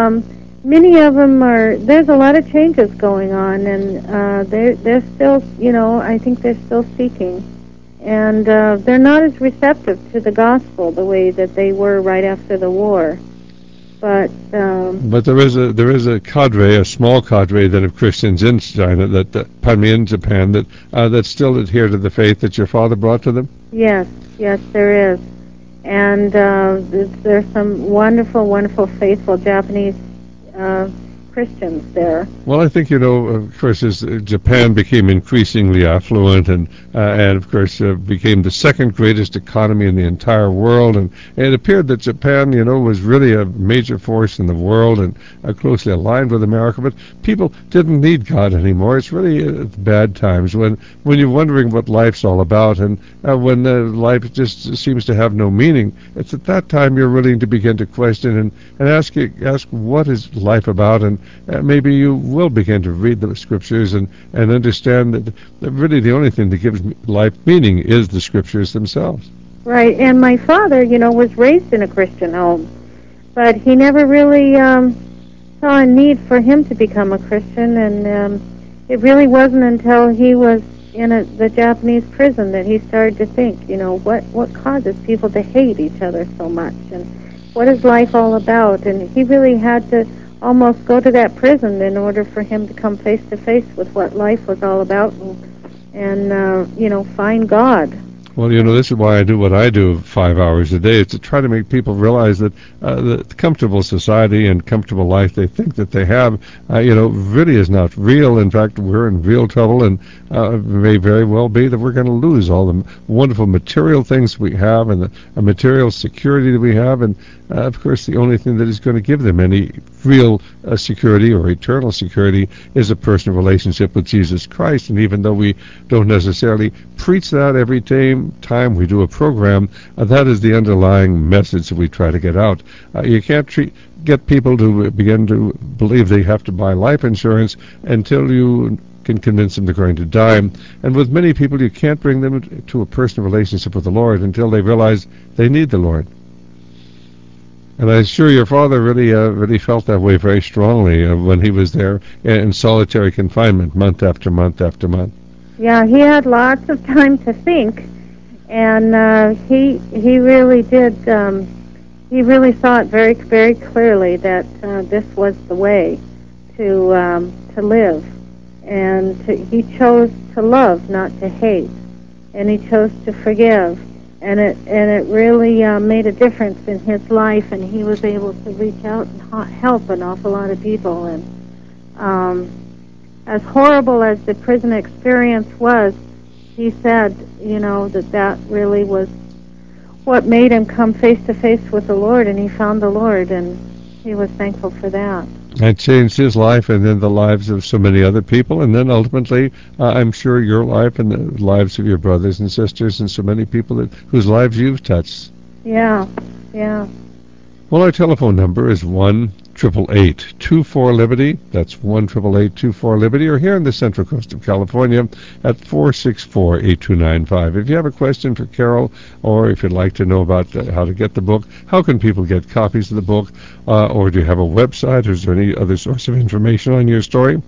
many of them are. There's a lot of changes going on, and they're still, I think they're still seeking, and they're not as receptive to the gospel the way that they were right after the war. But there is a cadre, a small cadre then of Christians in China in Japan that still adhere to the faith that your father brought to them. Yes, there is, and there's some wonderful, faithful Japanese Christians there. Well, I think, of course, as Japan became increasingly affluent and of course, became the second greatest economy in the entire world, and it appeared that Japan, was really a major force in the world and closely aligned with America, but people didn't need God anymore. It's really bad times when you're wondering what life's all about, and when life just seems to have no meaning. It's at that time you're willing to begin to question and ask what is life about, and maybe you will begin to read the Scriptures and understand that really the only thing that gives life meaning is the Scriptures themselves. Right, and my father, was raised in a Christian home, but he never really saw a need for him to become a Christian, and it really wasn't until he was in the Japanese prison that he started to think, what causes people to hate each other so much, and what is life all about? And he really had to almost go to that prison in order for him to come face to face with what life was all about, and find God. Well, this is why I do what I do 5 hours a day, is to try to make people realize that the comfortable society and comfortable life they think that they have, really is not real. In fact, we're in real trouble, and it may very well be that we're going to lose all the wonderful material things we have and the material security that we have. And, of course, the only thing that is going to give them any real security or eternal security is a personal relationship with Jesus Christ. And even though we don't necessarily preach that every time we do a program, that is the underlying message that we try to get out. You can't get people to begin to believe they have to buy life insurance until you can convince them they're going to die. And with many people, you can't bring them to a personal relationship with the Lord until they realize they need the Lord. And I'm sure your father really felt that way very strongly when he was there in solitary confinement, month after month after month. Yeah, he had lots of time to think, and he really did. He really saw it very, very clearly that this was the way to live, and he chose to love, not to hate, and he chose to forgive. And it really made a difference in his life, and he was able to reach out and help an awful lot of people. And as horrible as the prison experience was, he said, that really was what made him come face to face with the Lord, and he found the Lord, and he was thankful for that. It changed his life and then the lives of so many other people, and then ultimately, I'm sure your life and the lives of your brothers and sisters and so many people whose lives you've touched. Yeah. Well, our telephone number is 1-888-24-LIBERTY. That's 1-888-24-LIBERTY, or here on the Central Coast of California at 464-8295. If you have a question for Carol, or if you'd like to know about how to get the book, how can people get copies of the book, or do you have a website, or is there any other source of information on your story?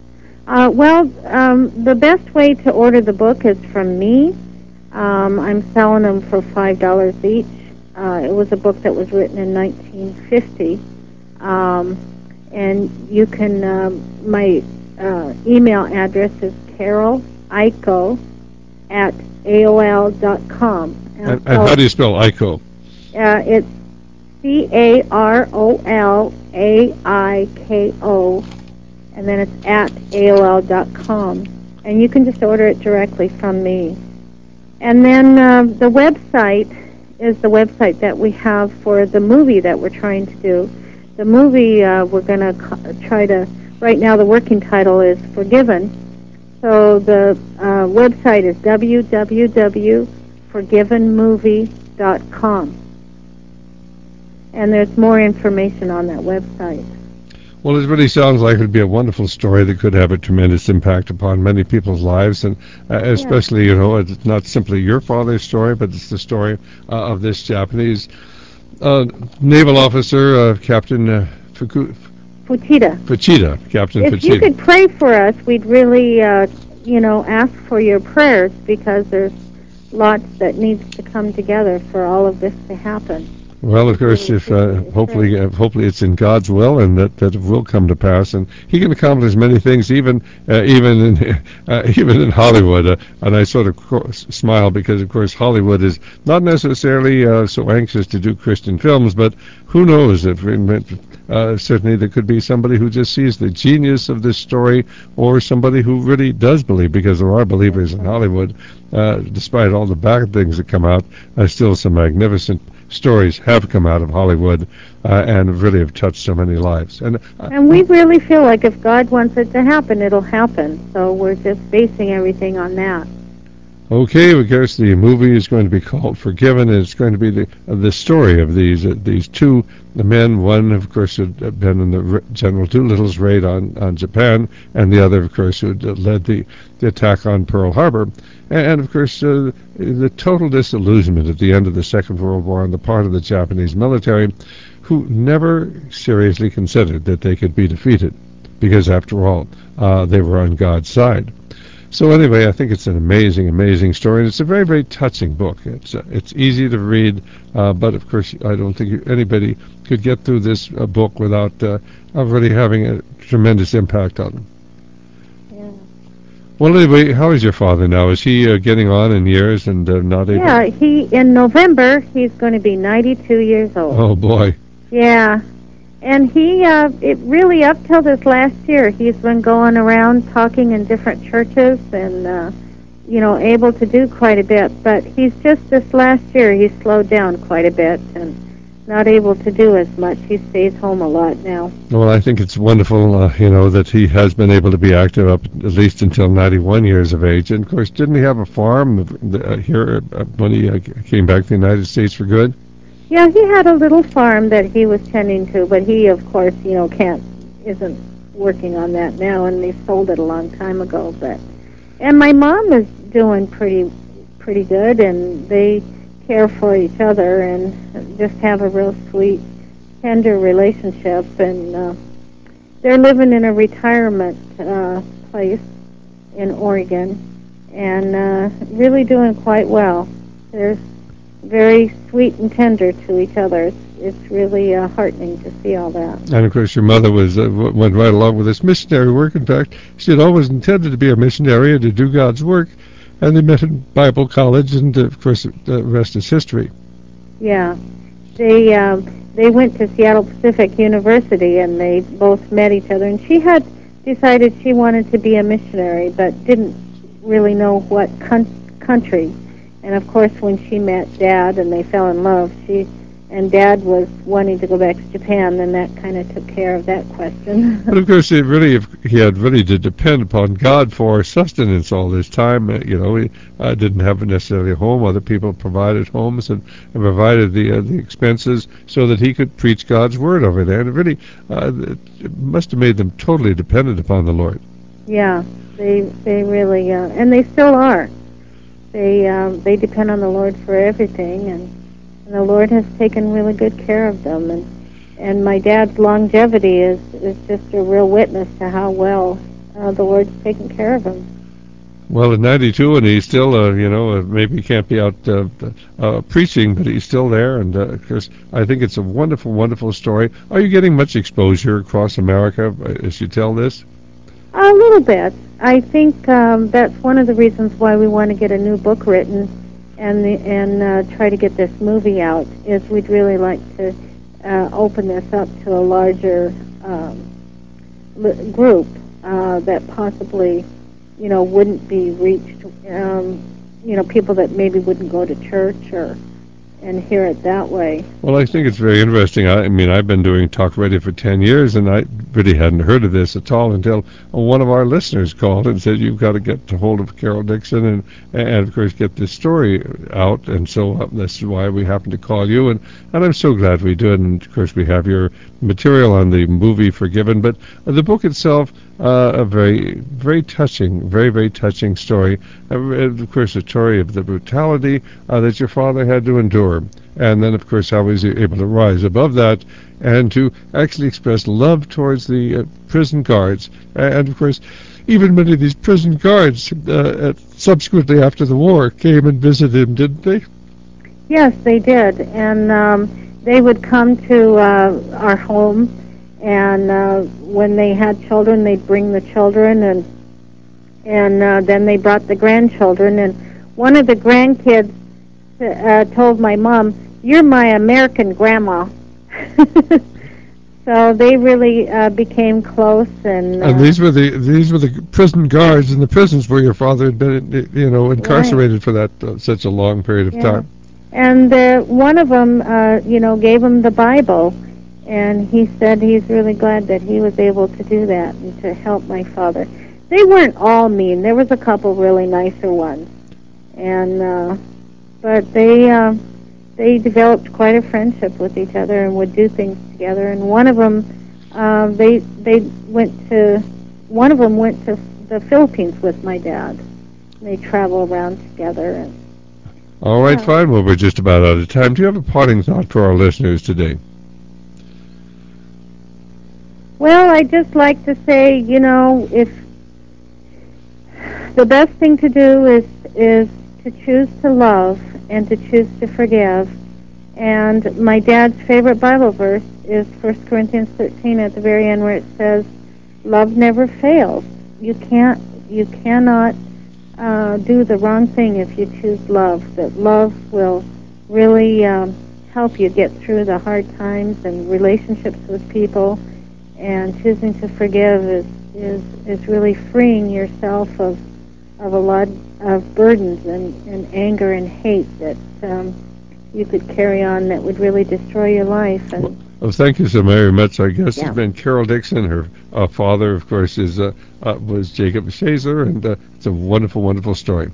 The best way to order the book is from me. I'm selling them for $5 each. It was a book that was written in 1950. And you can, my email address is caroliko@aol.com. And how do you spell ICO? It's CAROLAIKO, and then it's at AOL.com. And you can just order it directly from me. And then the website is the website that we have for the movie that we're trying to do. The movie we're going to try to, right now the working title is Forgiven. So the website is www.forgivenmovie.com. And there's more information on that website. Well, it really sounds like it would be a wonderful story that could have a tremendous impact upon many people's lives, and especially, it's not simply your father's story, but it's the story of this Japanese naval officer, Captain Fuchida. Captain Fuchida. If you could pray for us, we'd really, ask for your prayers, because there's lots that needs to come together for all of this to happen. Well, of course, if hopefully it's in God's will, and that it will come to pass, and He can accomplish many things, even in Hollywood. And I sort of smile because, of course, Hollywood is not necessarily so anxious to do Christian films, but who knows if certainly there could be somebody who just sees the genius of this story, or somebody who really does believe, because there are believers in Hollywood, despite all the bad things that come out. Still some magnificent stories have come out of Hollywood and really have touched so many lives. And we really feel like if God wants it to happen, it'll happen. So we're just basing everything on that. Okay, of course, the movie is going to be called Forgiven, and it's going to be the story of these two men. One, of course, had been in the General Doolittle's raid on Japan, and the other, of course, who had led the attack on Pearl Harbor. And of course, the total disillusionment at the end of the Second World War on the part of the Japanese military, who never seriously considered that they could be defeated, because after all, they were on God's side. So anyway, I think it's an amazing, amazing story, and it's a very, very touching book. It's easy to read, but of course, I don't think anybody could get through this book without already having a tremendous impact on them. Yeah. Well, anyway, how is your father now? Is he getting on in years and not able? Yeah, in November, he's going to be 92 years old. Oh, boy. Yeah. And it really, up till this last year, he's been going around talking in different churches and, able to do quite a bit. But he's just this last year, he's slowed down quite a bit and not able to do as much. He stays home a lot now. Well, I think it's wonderful, that he has been able to be active up at least until 91 years of age. And, of course, didn't he have a farm here when he came back to the United States for good? Yeah, he had a little farm that he was tending to, but he, of course, isn't working on that now, and they sold it a long time ago. And my mom is doing pretty good, and they care for each other and just have a real sweet, tender relationship. And they're living in a retirement place in Oregon, and really doing quite well. They're very sweet and tender to each other. It's really heartening to see all that. And of course, your mother went right along with this missionary work. In fact, she had always intended to be a missionary and to do God's work. And they met in Bible college, and of course, the rest is history. Yeah, they went to Seattle Pacific University, and they both met each other. And she had decided she wanted to be a missionary, but didn't really know what country. And of course, when she met Dad and they fell in love, and Dad was wanting to go back to Japan, then that kind of took care of that question. But of course, he had really to depend upon God for sustenance all this time. He didn't have necessarily a home. Other people provided homes and provided the expenses so that he could preach God's word over there. And it really it must have made them totally dependent upon the Lord. Yeah, they really, and they still are. They depend on the Lord for everything, and the Lord has taken really good care of them. And my dad's longevity is just a real witness to how well the Lord's taken care of him. Well, at 92, and he's still, maybe he can't be out preaching, but he's still there. And of course, I think it's a wonderful, wonderful story. Are you getting much exposure across America as you tell this? A little bit. I think that's one of the reasons why we want to get a new book written and try to get this movie out, is we'd really like to open this up to a larger group that possibly, wouldn't be reached, people that maybe wouldn't go to church and hear it that way. Well, I think it's very interesting. I mean, I've been doing talk radio for 10 years, and I really hadn't heard of this at all until one of our listeners called and said, you've got to get a hold of Carol Dixon and of course, get this story out. And so this is why we happened to call you, and I'm so glad we did. And, of course, we have your material on the movie Forgiven, but the book itself, a very, very touching, very, very touching story. Of course, a story of the brutality that your father had to endure. And then, of course, how was he able to rise above that and to actually express love towards the prison guards. And, of course, even many of these prison guards subsequently after the war came and visited him, didn't they? Yes, they did. And they would come to our home, and when they had children, they'd bring the children, and then they brought the grandchildren. And one of the grandkids told my mom, "You're my American grandma." So they really became close, and these were the prison guards in the prisons where your father had been, incarcerated for that such a long period of time. And one of them, gave him the Bible, and he said he's really glad that he was able to do that and to help my father. They weren't all mean. There was a couple really nicer ones. and but they developed quite a friendship with each other and would do things together. And one of them, one of them went to the Philippines with my dad. They travel around together. And all right, fine. Well, we're just about out of time. Do you have a parting thought for our listeners today? Well, I'd just like to say, if the best thing to do is to choose to love and to choose to forgive. And my dad's favorite Bible verse is 1 Corinthians 13 at the very end, where it says, "Love never fails." You cannot do the wrong thing if you choose love. That love will really help you get through the hard times and relationships with people. And choosing to forgive is really freeing yourself of a lot of burdens and anger and hate that you could carry on that would really destroy your life. And well, thank you so very much. Our guest has been Carol Dixon. Her father, of course, was Jacob Shazer, and it's a wonderful, wonderful story.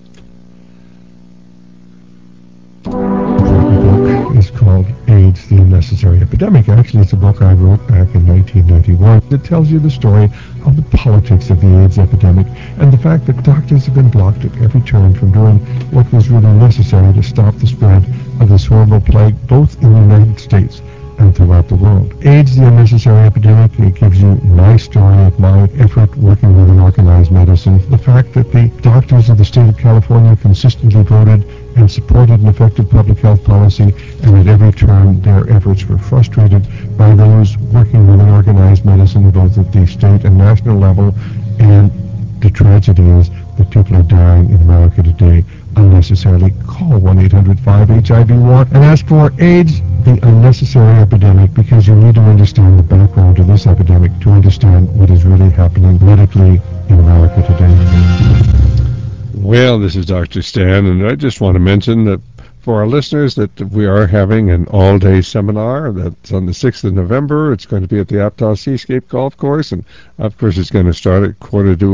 The book is called AIDS, the Unnecessary Epidemic. Actually, it's a book I wrote back in 1991. It tells you the story of the politics of the AIDS epidemic and the fact that doctors have been blocked at every turn from doing what was really necessary to stop the spread of this horrible plague, both in the United States and throughout the world. AIDS, the Unnecessary Epidemic, it gives you my story of my effort working with an organized medicine. The fact that the doctors of the state of California consistently voted and supported an effective public health policy, and at every turn their efforts were frustrated by those working with an organized medicine, both at the state and national level. And the tragedy is that people are dying in America today unnecessarily. Call 1-800-5-HIV-WANT and ask for AIDS, the Unnecessary Epidemic, because you need to understand the background of this epidemic to understand what is really happening medically in America today. Well, this is Dr. Stan, and I just want to mention that for our listeners that we are having an all-day seminar that's on the 6th of November. It's going to be at the Aptos Seascape Golf Course, and of course it's going to start at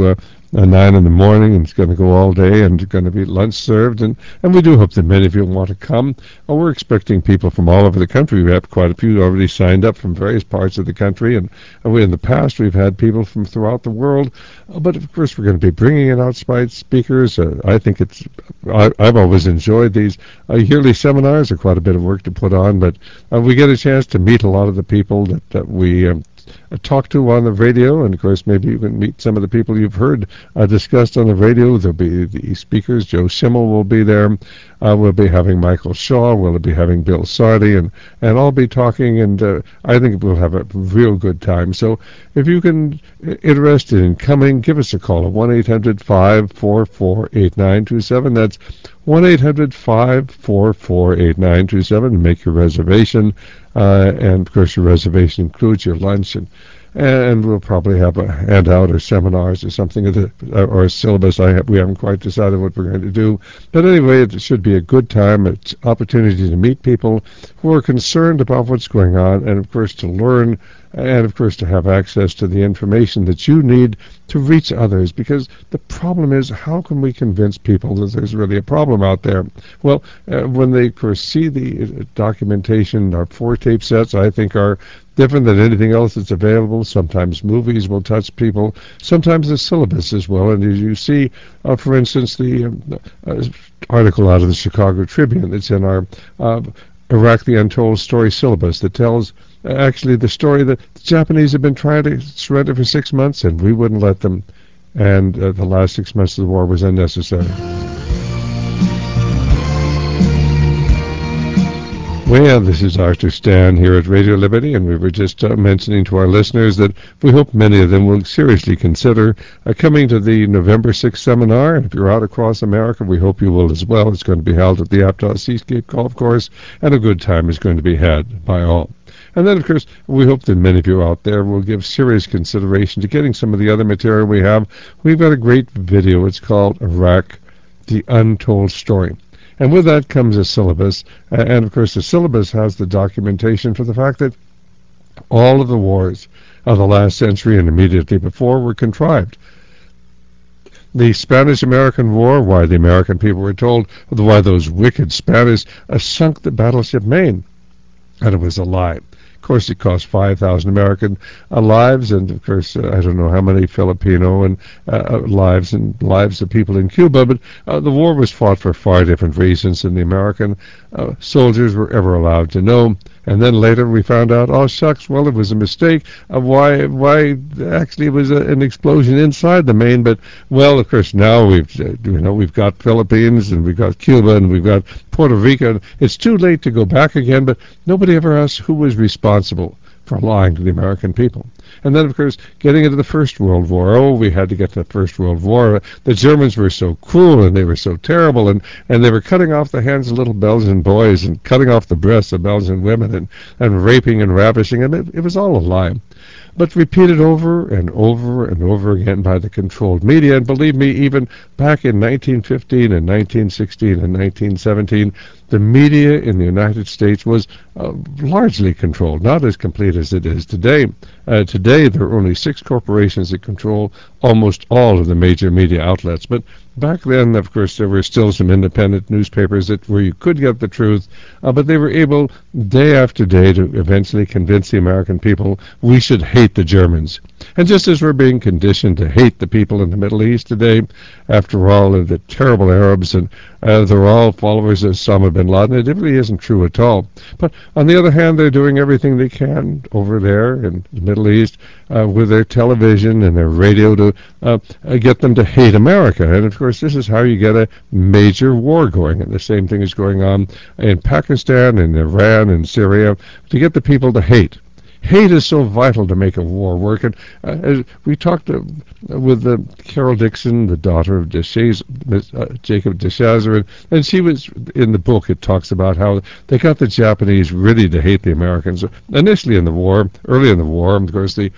9 in the morning, and it's going to go all day, and it's going to be lunch served, and we do hope that many of you want to come. Well, we're expecting people from all over the country. We have quite a few already signed up from various parts of the country, and in the past we've had people from throughout the world, but of course we're going to be bringing in outside speakers. I think I've always enjoyed these yearly seminars. Are quite a bit of work to put on, but we get a chance to meet a lot of the people that we talk to on the radio, and of course maybe you can meet some of the people you've heard discussed on the radio. There'll be the speakers. Joe Schimmel will be there. We'll be having Michael Shaw. We'll be having Bill Sardi, and I'll be talking, and I think we'll have a real good time. So if you can interested in coming, give us a call at 1-800-544-8927. That's 1-800-544-8927 and make your reservation. And of course your reservation includes your lunch, and we'll probably have a handout or seminars or something, or a syllabus. We haven't quite decided what we're going to do. But anyway, it should be a good time. It's an opportunity to meet people who are concerned about what's going on, and of course to learn, and of course to have access to the information that you need to reach others, because the problem is, how can we convince people that there's really a problem out there? Well, when they, of course, see the documentation, our 4 tape sets, I think are different than anything else that's available. Sometimes movies will touch people, sometimes the syllabus as well. And as you see, for instance, the article out of the Chicago Tribune that's in our Iraq the Untold Story syllabus that tells actually the story that the Japanese have been trying to surrender for 6 months, and we wouldn't let them, and the last 6 months of the war was unnecessary. Well, this is Dr. Stan here at Radio Liberty, and we were just mentioning to our listeners that we hope many of them will seriously consider coming to the November 6th seminar. And if you're out across America, we hope you will as well. It's going to be held at the Aptos Seascape Golf Course, and a good time is going to be had by all. And then, of course, we hope that many of you out there will give serious consideration to getting some of the other material we have. We've got a great video. It's called Iraq, the Untold Story. And with that comes a syllabus. And, of course, the syllabus has the documentation for the fact that all of the wars of the last century and immediately before were contrived. The Spanish-American War, why the American people were told why those wicked Spanish sunk the battleship Maine. And it was a lie. Of course, it cost 5,000 American lives, and of course, I don't know how many Filipino and lives of people in Cuba, but the war was fought for far different reasons than the American soldiers were ever allowed to know. And then later we found out, oh shucks, well it was a mistake. Why actually it was an explosion inside the Maine. But well, of course now we've got Philippines and we've got Cuba and we've got Puerto Rico. It's too late to go back again. But nobody ever asked who was responsible for lying to the American people. And then, of course, getting into the First World War. Oh, we had to get to the First World War. The Germans were so cruel and they were so terrible, and they were cutting off the hands of little Belgian boys and cutting off the breasts of Belgian women and raping and ravishing them. It was all a lie. But repeated over and over and over again by the controlled media. And believe me, even back in 1915 and 1916 and 1917, the media in the United States was largely controlled, not as complete as it is today. Today, there are only 6 corporations that control almost all of the major media outlets. But back then, of course, there were still some independent newspapers where you could get the truth, but they were able, day after day, to eventually convince the American people we should hate the Germans. And just as we're being conditioned to hate the people in the Middle East today, after all, the terrible Arabs, and they're all followers of Osama bin Laden, it really isn't true at all. But on the other hand, they're doing everything they can over there in the Middle East with their television and their radio to get them to hate America. And of course, this is how you get a major war going. And the same thing is going on in Pakistan and Iran and Syria to get the people to hate. Hate is so vital to make a war work. And as we talked with Carol Dixon, the daughter of Jacob DeShazer, and she was in the book. It talks about how they got the Japanese really to hate the Americans initially in the war, early in the war. Of course, the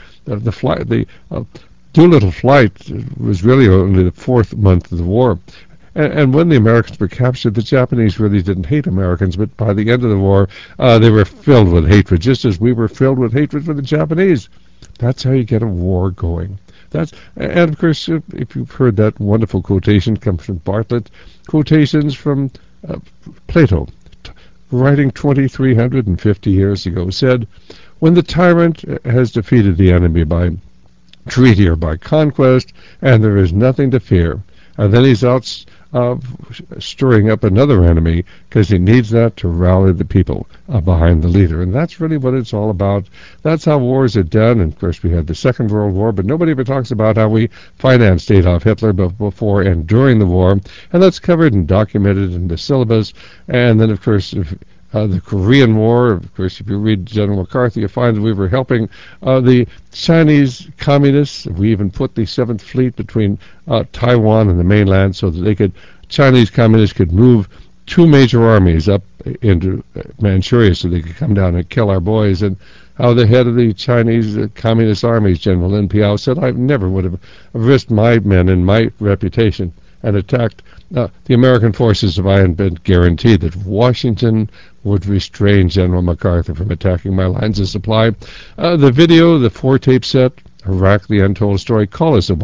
Doolittle flight was really only the 4th month of the war. And when the Americans were captured, the Japanese really didn't hate Americans, but by the end of the war, they were filled with hatred, just as we were filled with hatred for the Japanese. That's how you get a war going. And of course, if you've heard that wonderful quotation, comes from Bartlett, quotations from Plato, writing 2,350 years ago, said, when the tyrant has defeated the enemy by treaty or by conquest, and there is nothing to fear, and then he's out stirring up another enemy because he needs that to rally the people behind the leader. And that's really what it's all about. That's how wars are done. And of course, we had the Second World War, but nobody ever talks about how we financed Adolf Hitler before and during the war. And that's covered and documented in the syllabus. And then, of course, the Korean War, of course, if you read General MacArthur, you find that we were helping the Chinese communists. We even put the 7th Fleet between Taiwan and the mainland so that Chinese communists could move 2 major armies up into Manchuria so they could come down and kill our boys. And how the head of the Chinese Communist armies, General Lin Piao, said, I never would have risked my men and my reputation and attacked the American forces if I hadn't been guaranteed that Washington would restrain General MacArthur from attacking my lines of supply. The video, the 4-tape set, Iraq, The Untold Story, call us at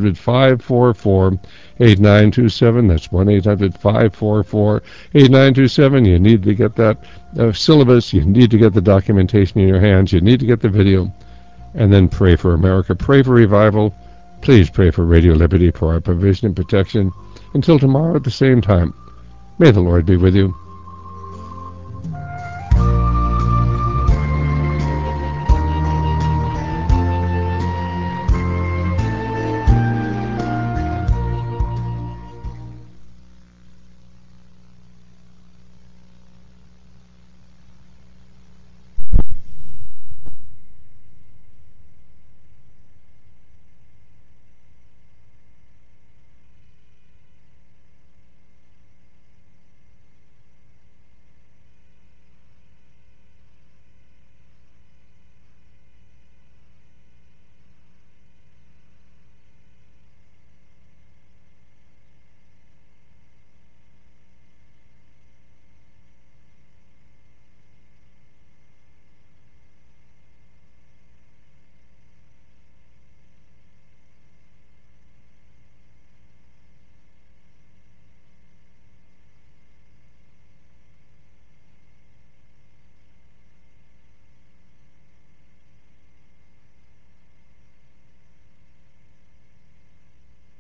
1-800-544-8927. That's 1-800-544-8927. You need to get that syllabus. You need to get the documentation in your hands. You need to get the video. And then pray for America. Pray for revival. Please pray for Radio Liberty for our provision and protection. Until tomorrow at the same time, may the Lord be with you.